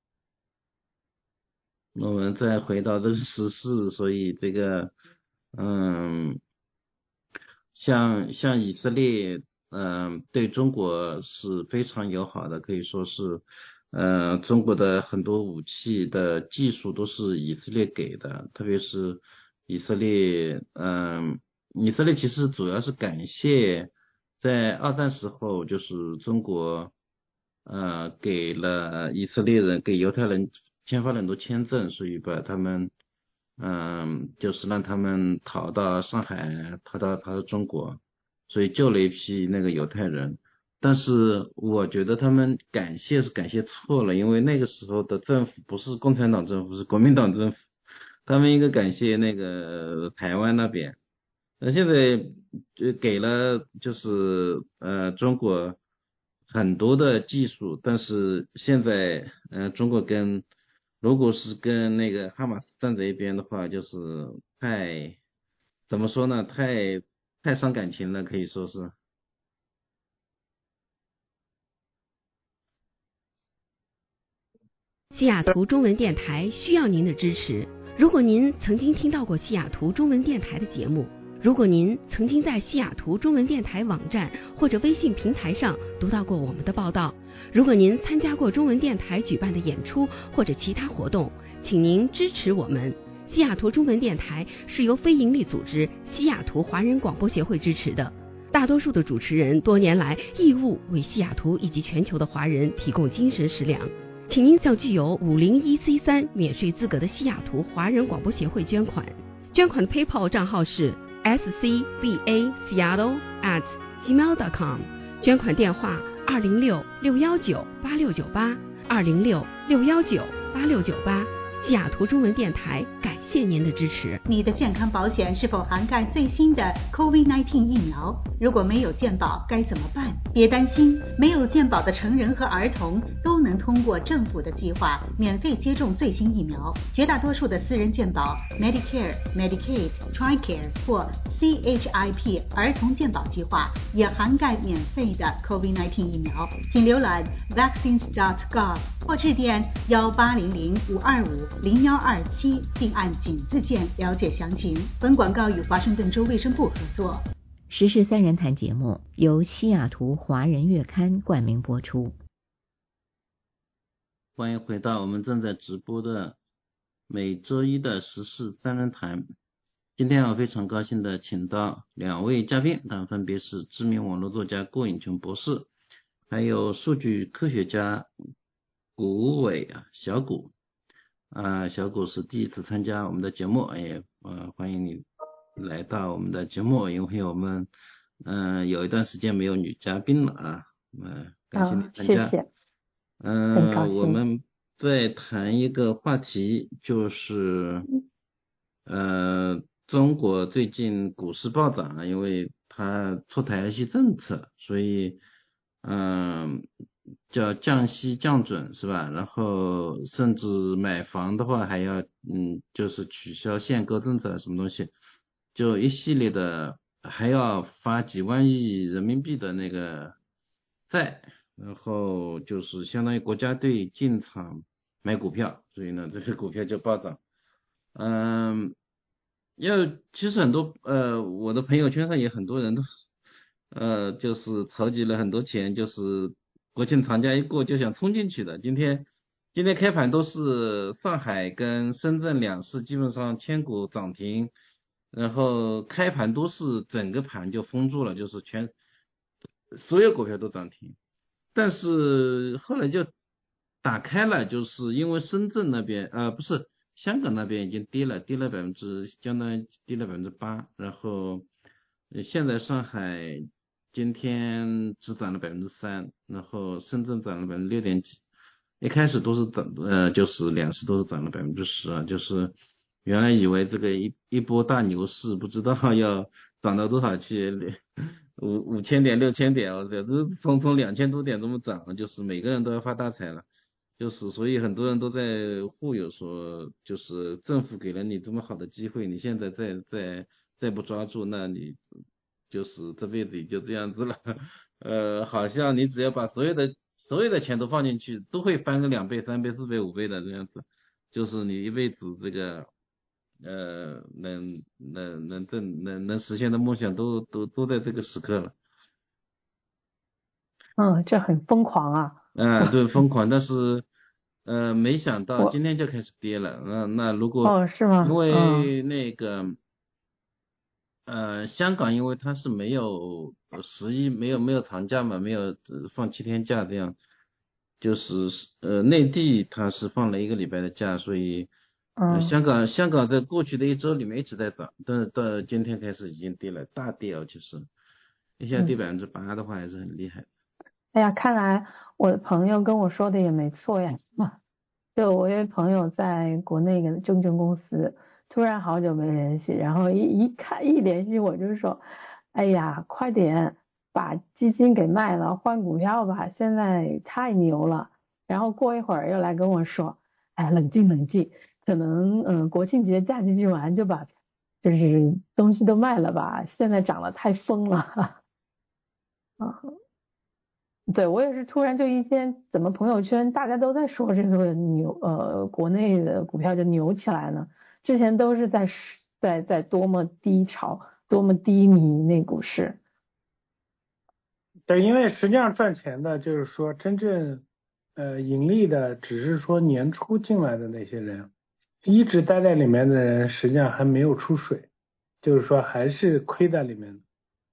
我们再回到这个时事，所以这个，嗯，像像以色列，嗯，对中国是非常友好的，可以说是，嗯，中国的很多武器的技术都是以色列给的，特别是以色列，嗯，以色列其实主要是感谢在二战时候，就是中国，呃，给了以色列人给犹太人签发了很多签证，所以把他们，嗯，就是让他们逃到上海，逃到逃到中国，所以救了一批那个犹太人。但是我觉得他们感谢是感谢错了，因为那个时候的政府不是共产党政府，是国民党政府，他们应该感谢那个台湾那边。那现在就给了就是呃中国很多的技术，但是现在呃中国跟如果是跟那个哈马斯站在一边的话，就是太怎么说呢？太太伤感情了，可以说是。 西雅图中文电台需要您的支持。如果您曾经听到过西雅图中文电台的节目，如果您曾经在西雅图中文电台网站或者微信平台上读到过我们的报道，如果您参加过中文电台举办的演出或者其他活动，请您支持我们。西雅图中文电台是由非营利组织西雅图华人广播协会支持的，大多数的主持人多年来义务为西雅图以及全球的华人提供精神食粮。请您向具有五零一 C 三免税资格的西雅图华人广播协会捐款，捐款的 PayPal 账号是 s c b a seattle at gmail dot com， 捐款电话二零六六幺九八六九八二零六六幺九八六九八。西雅图中文电台感谢您的支持。 你的健康保险是否涵盖最新的 COVID 十九 疫苗？如果没有健保该怎么办？别担心，没有健保的成人和儿童都能通过政府的计划免费接种最新疫苗。绝大多数的私人健保 Medicare、Medicaid、TRICARE 或 C H I P 儿童健保计划也涵盖免费的 COVID 十九 疫苗。请浏览 vaccines dot gov 或致电幺八零零五二五零幺二七，并按井字键了解详情。本广告与华盛顿州卫生部合作。 时事三人谈节目由西雅图华人月刊冠名播出。 欢迎回到我们正在直播的每周一的时事三人谈。今天我非常高兴的请到两位嘉宾，他们分别是知名网络作家郭颖琼博士，还有数据科学家古伟啊小古啊，小古是第一次参加我们的节目，也呃欢迎你来到我们的节目，因为我们嗯、呃、有一段时间没有女嘉宾了啊，嗯、呃、感谢你参加。 哦、谢谢。 嗯、呃，我们再谈一个话题，就是呃中国最近股市暴涨啊，因为它出台一些政策，所以嗯、呃叫降息降准是吧？然后甚至买房的话还要嗯就是取消限购政策什么东西，就一系列的，还要发几万亿人民币的那个债，然后就是相当于国家队进场买股票，所以呢这个股票就暴涨。嗯，要其实很多呃我的朋友圈上也很多人都呃就是筹集了很多钱，就是国庆长假一过就想冲进去的。今天今天开盘都是上海跟深圳两市基本上千股涨停，然后开盘都是整个盘就封住了，就是全所有股票都涨停。但是后来就打开了，就是因为深圳那边呃不是香港那边已经跌了，跌了百分之相当于跌了百分之八，然后呃现在上海今天只涨了百分之三，然后深圳涨了百分之六点几，一开始都是涨呃就是两市都是涨了百分之十啊，就是原来以为这个一一波大牛市不知道要涨到多少去，五五千点六千点，我这这从从两千多点这么涨了，就是每个人都要发大财了。就是所以很多人都在忽悠说，就是政府给了你这么好的机会，你现在再再再不抓住，那你就是这辈子也就这样子了。呃，好像你只要把所有的所有的钱都放进去，都会翻个两倍、三倍、四倍、五倍的这样子，就是你一辈子这个呃能能能挣能能实现的梦想都都都在这个时刻了。 嗯，这很疯狂啊。 嗯，对，疯狂，但是，呃，没想到今天就开始跌了。那那如果哦是吗？ 因为那个，呃，香港因为它是没有十一没有没有长假嘛，没有呃放七天假这样，就是呃内地它是放了一个礼拜的假，所以，呃嗯， 香港香港在过去的一周里面一直在涨，但是到今天开始已经跌了，大跌哦，就是一下跌百分之八的话还是很厉害的。 哎呀，看来我的朋友跟我说的也没错呀。就我一位朋友在国内的证券公司，突然好久没联系，然后一一看一联系我就说，哎呀，快点把基金给卖了，换股票吧，现在太牛了。然后过一会儿又来跟我说，哎，冷静冷静，可能嗯、呃、国庆节假期一完就把就是东西都卖了吧，现在涨得太疯了。啊。对，我也是突然就一天，怎么朋友圈大家都在说这个牛，呃，国内的股票就牛起来呢？之前都是在在在多么低潮、多么低迷那股市。 对，因为实际上赚钱的，就是说真正呃盈利的，只是说年初进来的那些人，一直待在里面的人，实际上还没有出水，就是说还是亏在里面的。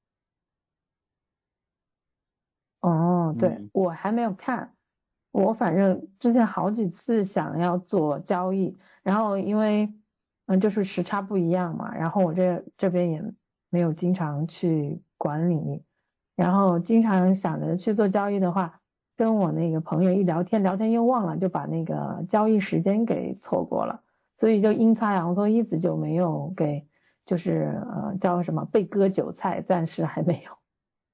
哦，对， 嗯我还没有看，我反正之前好几次想要做交易，然后因为嗯就是时差不一样嘛，然后我这这边也没有经常去管理，然后经常想着去做交易的话，跟我那个朋友一聊天，聊天又忘了，就把那个交易时间给错过了，所以就阴差阳错，一直就没有给，就是呃叫什么被割韭菜，暂时还没有。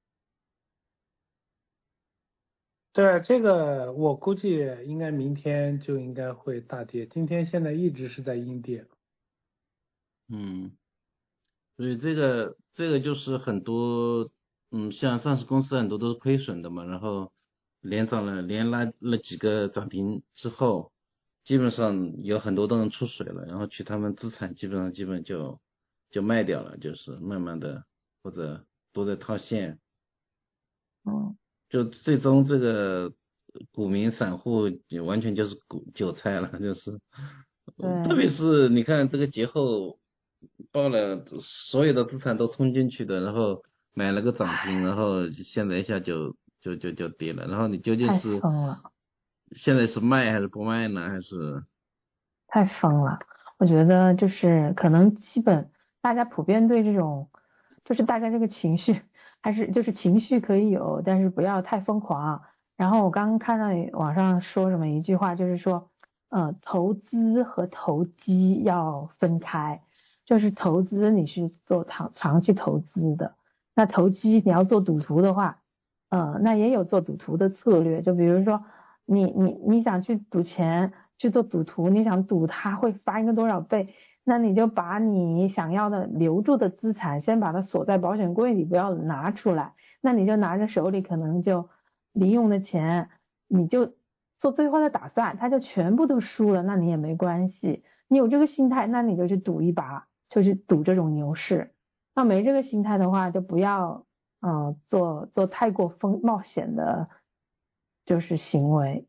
对，这个我估计应该明天就应该会大跌，今天现在一直是在阴跌。 嗯。所以这个这个就是很多，嗯，像上市公司很多都是亏损的嘛，然后连涨了连拉了几个涨停之后，基本上有很多都能出水了，然后取他们资产基本上基本就就卖掉了，就是慢慢的或者都在套现， 嗯。 就最终这个股民散户就完全就是股韭菜了，就是特别是你看这个节后报了所有的资产都冲进去的，然后买了个涨停，然后现在一下就就就就跌了，然后你究竟是现在是卖还是不卖呢？还是太疯了？我觉得就是可能基本大家普遍对这种，就是大家这个情绪还是就是情绪可以有，但是不要太疯狂。然后我刚刚看到网上说什么一句话，就是说，呃，投资和投机要分开。就是投资你是做长长期投资的，那投机你要做赌徒的话，呃，那也有做赌徒的策略。就比如说你你你想去赌钱去做赌徒，你想赌它会翻一个多少倍，那你就把你想要的留住的资产先把它锁在保险柜里，不要拿出来，那你就拿着手里可能就零用的钱，你就做最坏的打算，它就全部都输了，那你也没关系。你有这个心态，那你就去赌一把，就是赌这种牛市。那没这个心态的话，就不要呃做做太过风冒险的就是行为。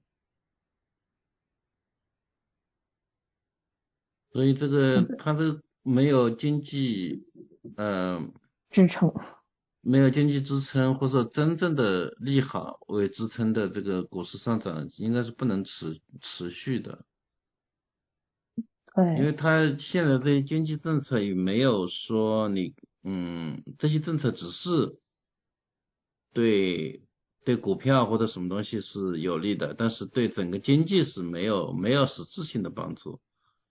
所以这个它是没有经济嗯、呃、 支撑， 没有经济支撑，或者说真正的利好为支撑的这个股市上涨应该是不能持持续的。 对， 因为它现在这些经济政策也没有说你嗯这些政策只是对对股票或者什么东西是有利的，但是对整个经济是没有没有实质性的帮助。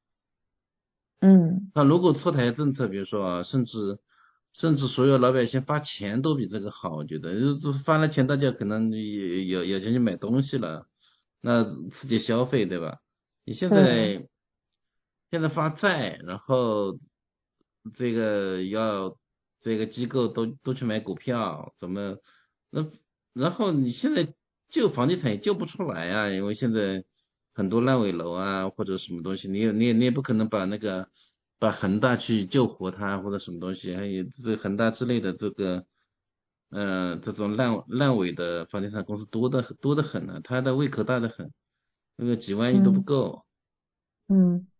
嗯， 那如果出台政策，比如说啊，甚至甚至所有老百姓发钱都比这个好，我觉得就是发了钱，大家可能有有有钱去买东西了，那刺激消费，对吧？你现在现在发债，然后这个要这个机构都都去买股票，怎么那然后你现在救房地产也救不出来啊，因为现在很多烂尾楼啊或者什么东西，你也你也你也不可能把那个把恒大去救活它或者什么东西，还有这恒大之类的这个呃这种烂烂尾的房地产公司多的多的很呢，它的胃口大的很，那个几万亿都不够。 嗯。嗯，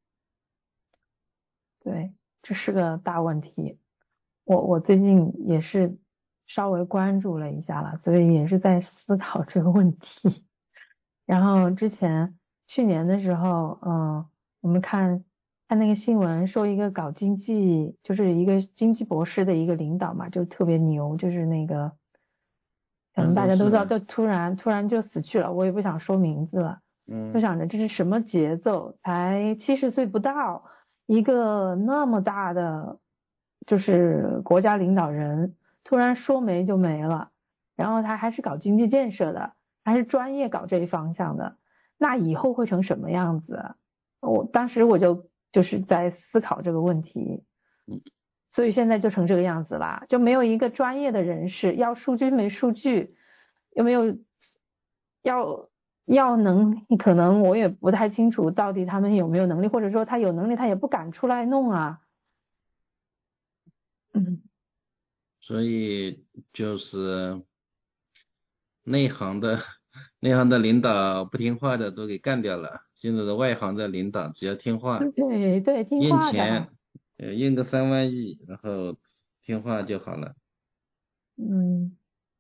对，这是个大问题。我我最近也是稍微关注了一下了，所以也是在思考这个问题。然后之前去年的时候，嗯，我们看看那个新闻说一个搞经济，就是一个经济博士的一个领导嘛，就特别牛，就是那个可能大家都知道，就突然突然就死去了，我也不想说名字了。 嗯， 就想着这是什么节奏，才七十岁不到，一个那么大的就是国家领导人突然说没就没了，然后他还是搞经济建设的，还是专业搞这一方向的，那以后会成什么样子？我当时我就就是在思考这个问题，所以现在就成这个样子了，就没有一个专业的人士，要数据没数据，有没有要要能力，可能我也不太清楚到底他们有没有能力，或者说他有能力他也不敢出来弄啊。嗯， 所以就是内行的内行的领导不听话的都给干掉了，现在的外行的领导只要听话， 对对，听印话的， 钱，呃，印个三万亿，然后听话就好了。 嗯。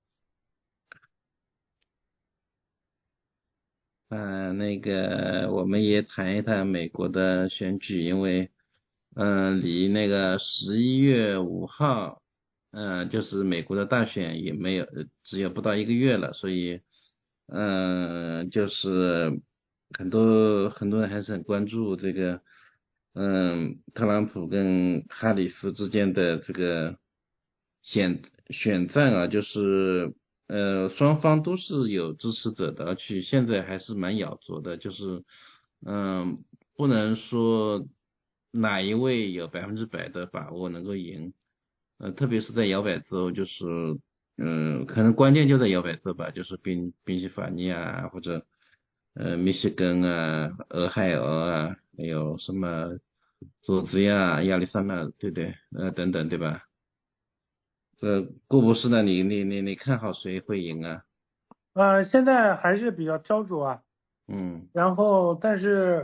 嗯，那个我们也谈一谈美国的选举，因为嗯，离那个十一月五号，嗯，就是美国的大选也没有，只有不到一个月了，所以嗯，就是很多很多人还是很关注这个嗯，特朗普跟哈里斯之间的这个选选战啊，就是呃，双方都是有支持者的，而且现在还是蛮咬着的，就是嗯，不能说哪一位有百分之百的把握能够赢，呃，特别是在摇摆州，就是嗯，可能关键就在摇摆州吧，就是宾宾夕法尼亚或者呃密歇根啊、俄亥俄啊，还有什么佐治亚、亚利桑那，对对，呃等等，对吧？这顾博士呢，你你你你看好谁会赢啊？ 呃，现在还是比较焦灼啊。 嗯。 然后，但是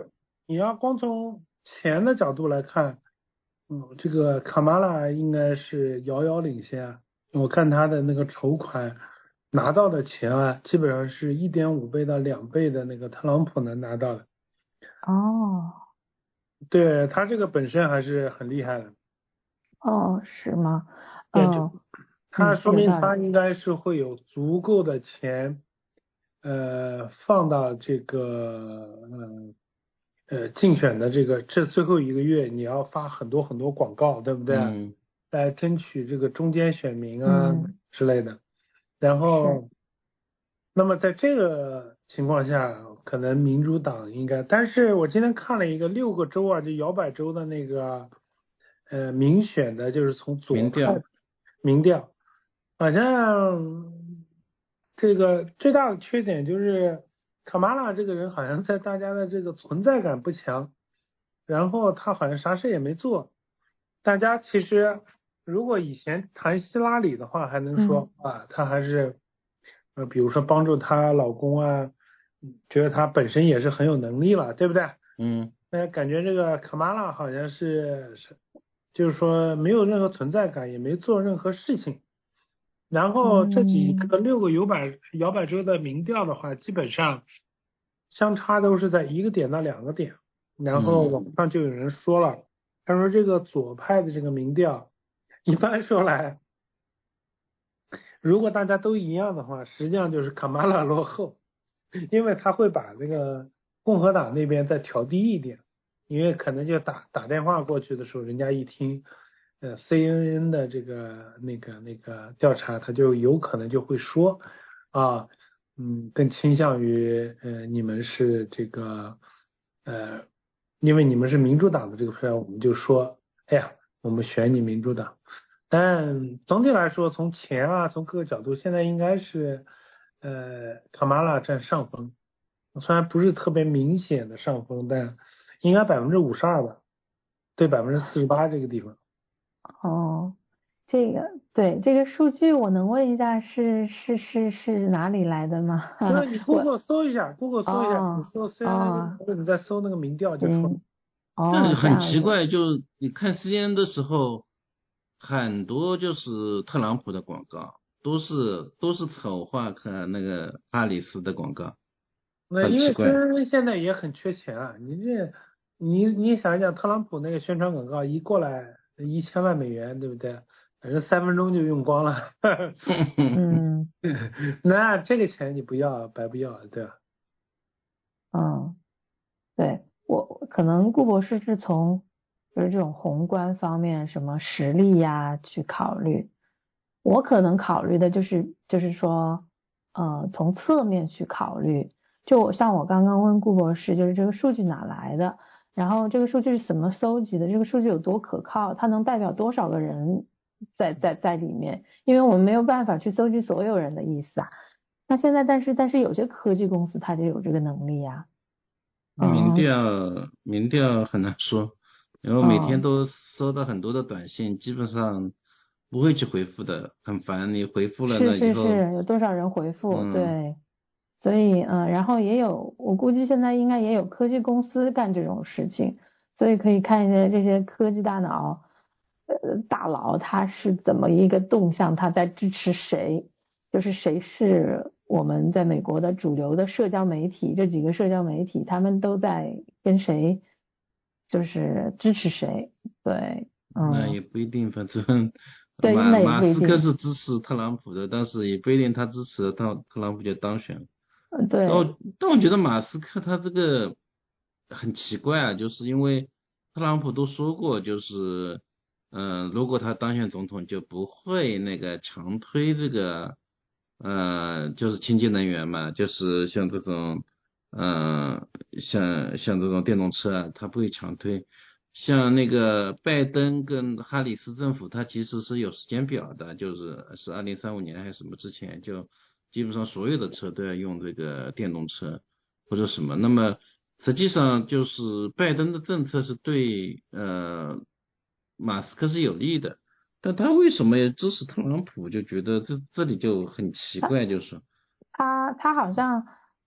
你要光从钱的角度来看，嗯，这个卡马拉应该是遥遥领先啊。我看他的那个筹款拿到的钱啊，基本上是一点五倍到两倍的那个特朗普能拿到的。 哦， 对，他这个本身还是很厉害的。 哦，是吗？ 对， 哦， 就他嗯， 说明有道理。 他应该是会有足够的钱，呃，放到这个呃呃竞选的这个这最后一个月，你要发很多很多广告，对不对？ 嗯来争取这个中间选民啊嗯， 之类的。然是， 后，那么在这个情况下，可能民主党应该，但是我今天看了一个六个州啊，就摇摆州的那个呃民选的，就是从左派民调民调，好像这个最大的缺点就是卡马拉这个人好像在大家的这个存在感不强，然后他好像啥事也没做。大家其实如果以前谈希拉里的话，还能说嗯啊，她还是呃，比如说帮助她老公啊，觉得她本身也是很有能力了，对不对？ 嗯那感觉这个卡马拉好像是是，就是说没有任何存在感，也没做任何事情。然后这几个嗯六个摇摆摇摆州的民调的话，基本上相差都是在一个点到两个点。然后嗯网上就有人说了，他说这个左派的这个民调，一般说来，如果大家都一样的话，实际上就是卡马拉落后，因为他会把那个共和党那边再调低一点，因为可能就打打电话过去的时候，人家一听，呃，C N N 的这个那个那个调查，他就有可能就会说，啊，嗯，更倾向于呃你们是这个呃，因为你们是民主党的这个票，我们就说，哎呀，我们选你民主党。但总体来说，从钱啊，从各个角度，现在应该是呃卡马拉占上风，虽然不是特别明显的上风，但应该百分之五十二吧，对百分之四十八这个地方。 哦，这个对这个数据，我能问一下是是是是哪里来的吗？ 就是你我 Google 搜一下，Google 搜一下，你哦搜 C N N， 哦， 或者你再搜那个民调就出来。 行， 这哦，这很样子， 奇怪，就你看 C N N 的时候，很多就是特朗普的广告，都是都是丑化和那个哈里斯的广告， 那因为 C 很奇怪。 N N 现在也很缺钱啊，你这你你想一想，特朗普那个宣传广告一过来一千万美元，对不对？反正三分钟就用光了。 嗯那这个钱你不要白不要，对吧？ 嗯，对我可能顾博士是从就是这种宏观方面，什么实力呀去考虑，我可能考虑的就是就是说，呃，从侧面去考虑。就我像我刚刚问顾博士，就是这个数据哪来的，然后这个数据是怎么搜集的，这个数据有多可靠，它能代表多少个人在在在里面，因为我们没有办法去搜集所有人的意思啊。那现在但是但是有些科技公司它就有这个能力呀、 民嗯调民调很难说，然后每天嗯， 都收到很多的短信，基本上不会去回复的，很烦。你回复了是呢以后， 是是，有多少人回复？ 嗯， 对，所以嗯、呃然后也有，我估计现在应该也有科技公司干这种事情，所以可以看一下这些科技大脑，呃，大佬他是怎么一个动向，他在支持谁，就是谁是我们在美国的主流的社交媒体，这几个社交媒体他们都在跟谁，就是支持谁，对， 那也嗯， 不一定，反正对， 马那也马斯克不一定， 是支持特朗普的，但是也不一定他支持特特朗普就当选了。 嗯，对， 但我但我觉得马斯克他这个很奇怪啊，就是因为特朗普都说过，就是嗯、呃如果他当选总统，就不会那个强推这个呃，就是清洁能源嘛，就是像这种嗯、呃像像这种电动车啊，他不会强推。像那个拜登跟哈里斯政府，他其实是有时间表的，就是是二零三五年还是什么之前，就基本上所有的车都要用这个电动车或者什么。那么实际上就是拜登的政策是对呃马斯克是有利的，但他为什么要支持特朗普？就觉得这这里就很奇怪，就是他他好像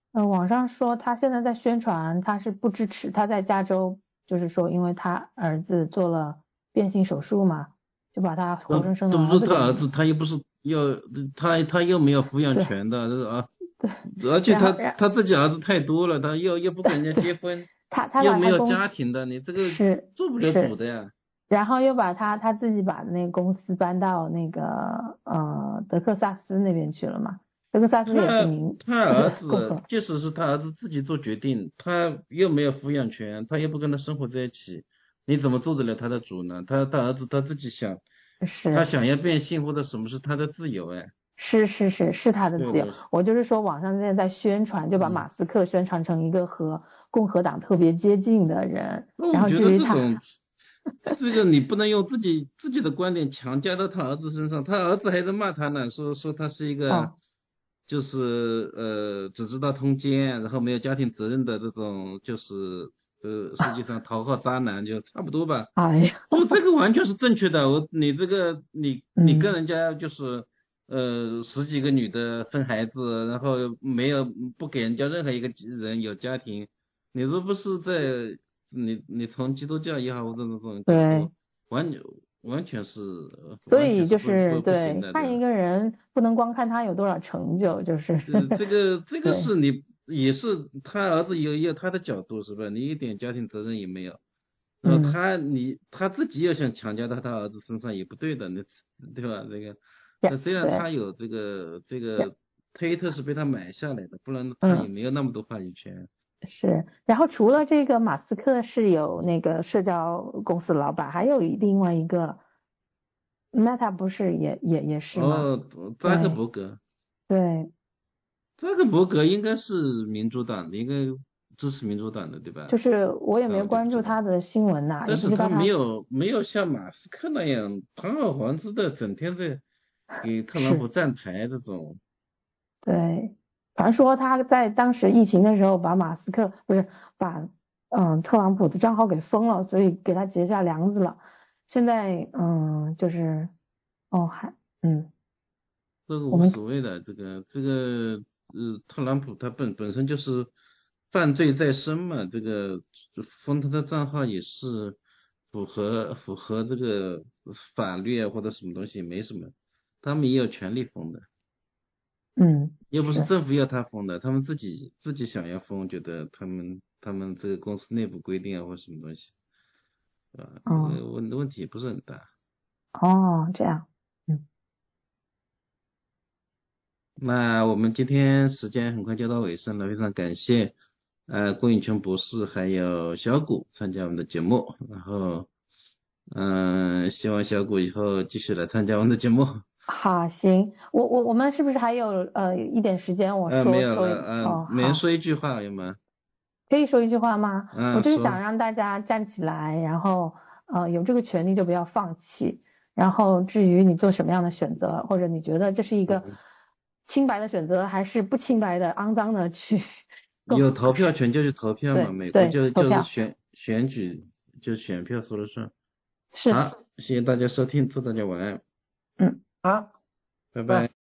呃，网上说他现在在宣传，他是不支持他在加州，就是说因为他儿子做了变性手术嘛，就把他活生生的这不儿子给是他儿子，他又不是要他他又没有抚养权的，这是啊， 对， 而且他然后然他自己儿子太多了，他又又不跟人家结婚， 他他又没有把他公家庭的，你这个是做不了是主的呀。 然后又把他他自己把那个公司搬到那个呃德克萨斯那边去了嘛，德克萨斯也是民他他儿共和子，即使是他儿子自己做决定，他又没有抚养权，他又不跟他生活在一起，你怎么做得了他的主呢？他他儿子他自己想， 是他想要变性或者什么是他的自由哎。 是是是是他的自由对的， 我就是说网上现在在宣传，就把嗯马斯克宣传成一个和共和党特别接近的人，然后那我觉至于他得这种，这个你不能用自己自己的观点强加到他儿子身上，他儿子还在骂他呢，说说他是一个哦， 就是呃只知道通奸，然后没有家庭责任的这种，就是呃实际上头号渣男，就差不多吧。 哎呀， 说这个完全是正确的，我你这个你你跟嗯人家就是呃十几个女的生孩子，然后没有不给人家任何一个人有家庭，你这不是在你你从基督教也好或者这种角对度，完完全是呃所完全以就是不不是不行的，对吧？ 对看一个人不能光看他有多少成就，就是呃，这个这个对是你也是他儿子有有他的角度是吧？你一点家庭责任也没有。然后嗯他你他自己要想强加到他儿子身上也不对的，那对吧？这个，那虽然他对有这个这个推特是被他买下来的，不然他也嗯没有那么多话语权。 是，然后除了这个马斯克是有那个社交公司老板，还有另外一个 Meta 不是也也也是吗？ 哦，扎克伯格， 对， 扎克伯格应该是民主党的，应该支持民主党的，对吧？ 就是我也没有那我就不知道。 关注他的新闻呐、也但是他不知道他没有没有像马斯克那样堂而皇之的整天在给特朗普是站台这种。 对，传说他在当时疫情的时候把马斯克不是把嗯特朗普的账号给封了，所以给他结下梁子了。现在嗯就是哦还嗯这个无我们所谓的，这个这个呃，特朗普他本本身就是犯罪在身嘛，这个封他的账号也是符合符合这个法律啊或者什么东西，没什么，他们也有权利封的， 嗯又不是是政府要他封的，他们自己自己想要封，觉得他们他们这个公司内部规定啊或什么东西，啊，这哦个问问题也不是很大。 哦这样嗯那我们今天时间很快就到尾声了，非常感谢呃郭永琼博士还有小谷参加我们的节目，然后嗯、呃希望小谷以后继续来参加我们的节目。 好行我我我们是不是还有呃一点时间我呃说说没有了，呃哦每人好说一句话有吗？ 可以说一句话吗？ 嗯， 我就是说想让大家站起来，然后呃有这个权利就不要放弃。然后至于你做什么样的选择，或者你觉得这是一个嗯清白的选择，还是不清白的、肮脏的去有投票权就去投票嘛， 对美国对就就是投票选选举就选票说了算。 是好，谢谢大家收听，祝大家晚安， 嗯好。 拜拜。